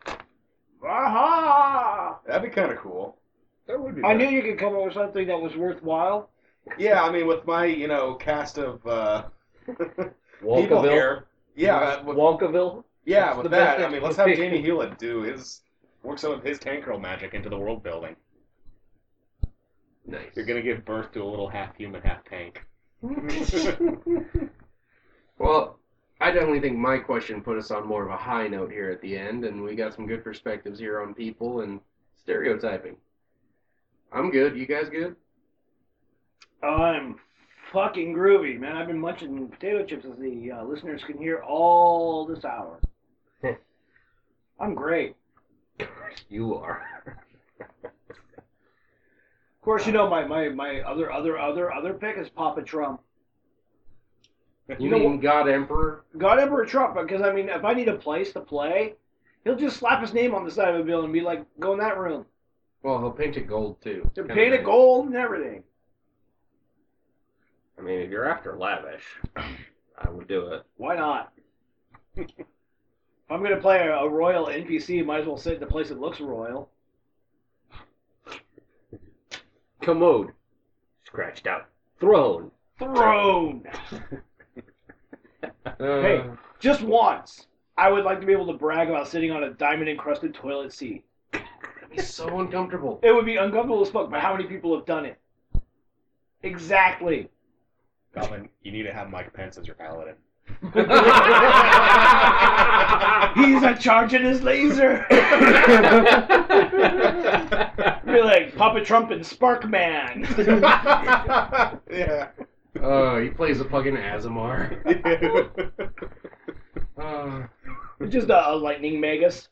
Aha! That'd be kind of cool. That would be. I nice. knew you could come up with something that was worthwhile. Yeah, I mean, with my you know cast of uh, people Wonkaville. here. Yeah, with, Wonkaville. yeah, That's with the that. best I mean, let's have explanation. Jamie Hewlett do his work some of his Tank Girl magic into the world building. Nice. You're gonna give birth to a little half human, half tank. Well, I definitely think my question put us on more of a high note here at the end, and we got some good perspectives here on people and stereotyping. I'm good. You guys good? I'm fucking groovy, man. I've been munching potato chips, as the uh, listeners can hear, all this hour. I'm great. You are. Of course, you know my, my, my other other other other pick is Papa Trump. You know mean God Emperor? God Emperor Trump, because I mean, if I need a place to play, he'll just slap his name on the side of a building and be like, "Go in that room." Well, he'll paint it gold too. To Kinda paint it nice. gold and everything. I mean, if you're after lavish, I would do it. Why not? If I'm gonna play a, a royal N P C, might as well sit in a place that looks royal. Commode. Scratched out. Throne. Throne. Uh, Hey. Just once, I would like to be able to brag about sitting on a diamond-encrusted toilet seat. it'd be so uncomfortable. It would be uncomfortable as fuck, but how many people have done it? Exactly. Goblin, you need to have Mike Pence as your paladin. He's a charging his laser. You're like Papa Trump and Spark Man. Yeah. Oh, he plays a fucking Azamar. Uh, Just a, a lightning magus.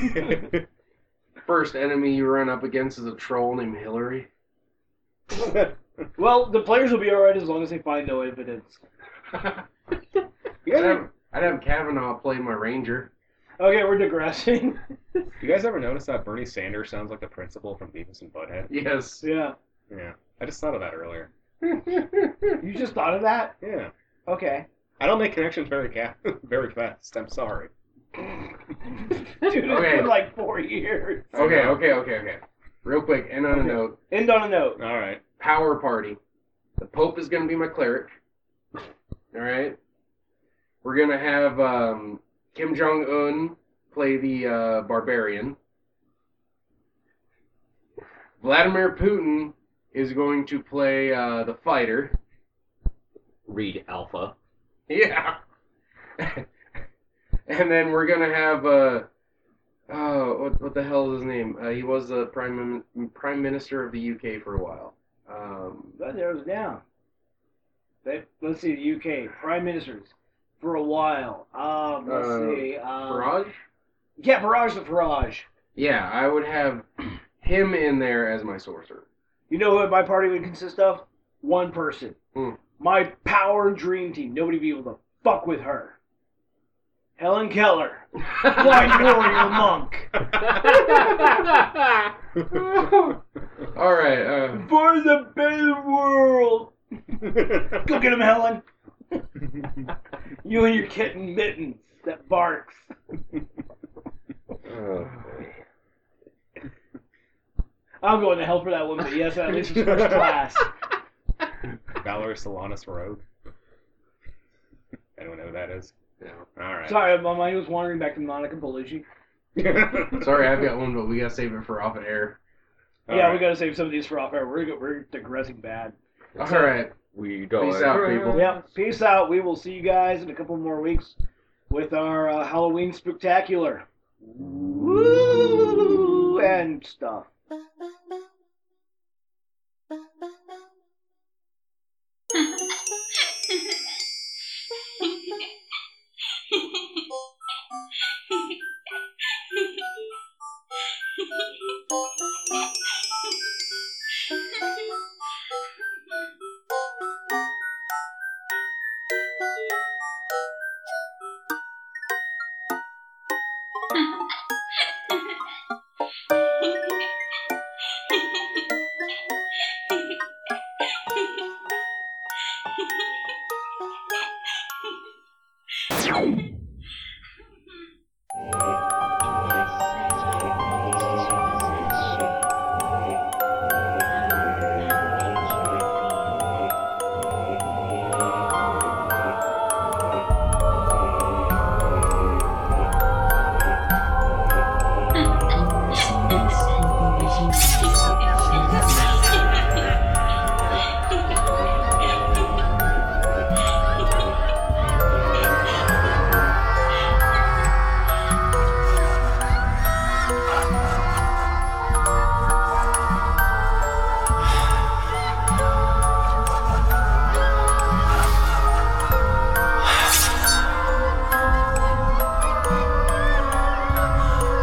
first enemy you run up against is a troll named Hillary. Well, the players will be alright as long as they find no evidence. You I'd guys, have, I'd have Kavanaugh play my ranger. Okay, we're digressing. you guys ever notice that Bernie Sanders sounds like the principal from Beavis and Butthead? Yes. Yeah. Yeah. I just thought of that earlier. You just thought of that? Yeah. Okay. I don't make connections very ca- very fast. I'm sorry. Dude, it's Okay. been like four years. Okay, okay, okay, okay. Real quick, and on a Okay. note, End on a note. All right. power party. The Pope is going to be my cleric. Alright? We're going to have um, Kim Jong-un play the uh, barbarian. Vladimir Putin is going to play uh, the fighter. Read Alpha. Yeah. And then we're going to have... Uh, oh, what, what the hell is his name? Uh, he was the prime, prime minister of the U K for a while. Um, That narrows it down. They, let's see, the U K Prime Ministers for a while. Um, let's Uh, see. Um, Farage? Yeah, Farage the Farage. Yeah, I would have him in there as my sorcerer. You know what my party would consist of? One person. Hmm. My power dream team. Nobody be able to fuck with her. Helen Keller. Blind warrior monk. All right. Uh, For the better world. Go get him, Helen. You and your kitten Mittens that barks. Oh, I'm going to hell for that one, but yes, at least it's first class. Valerie Solanas Road. Anyone know who that is? yeah. All right. Sorry, my mind was wandering back to Monica Bellucci. Sorry, I've got one, but we gotta save it for off air. All yeah, right. we gotta save some of these for off air. We're we're digressing bad. All right. we don't. Peace out, people. Yeah, peace out. We will see you guys in a couple more weeks with our uh, Halloween spectacular. Woo! And stuff.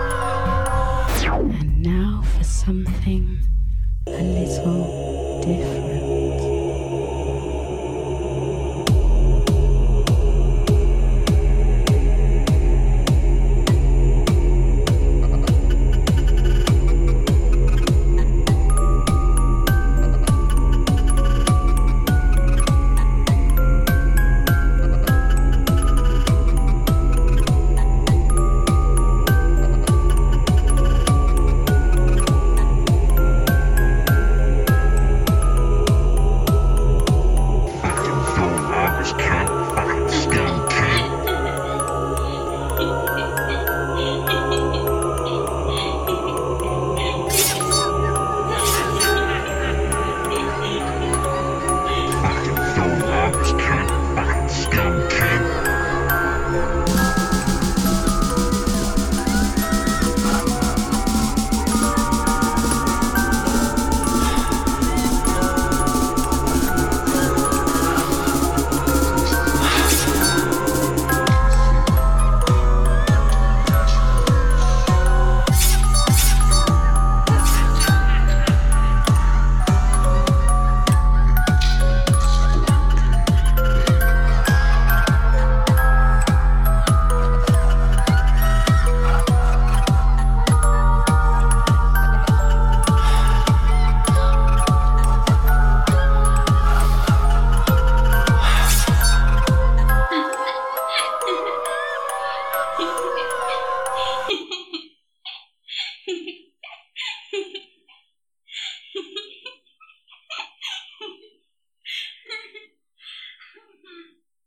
And now for something a little different.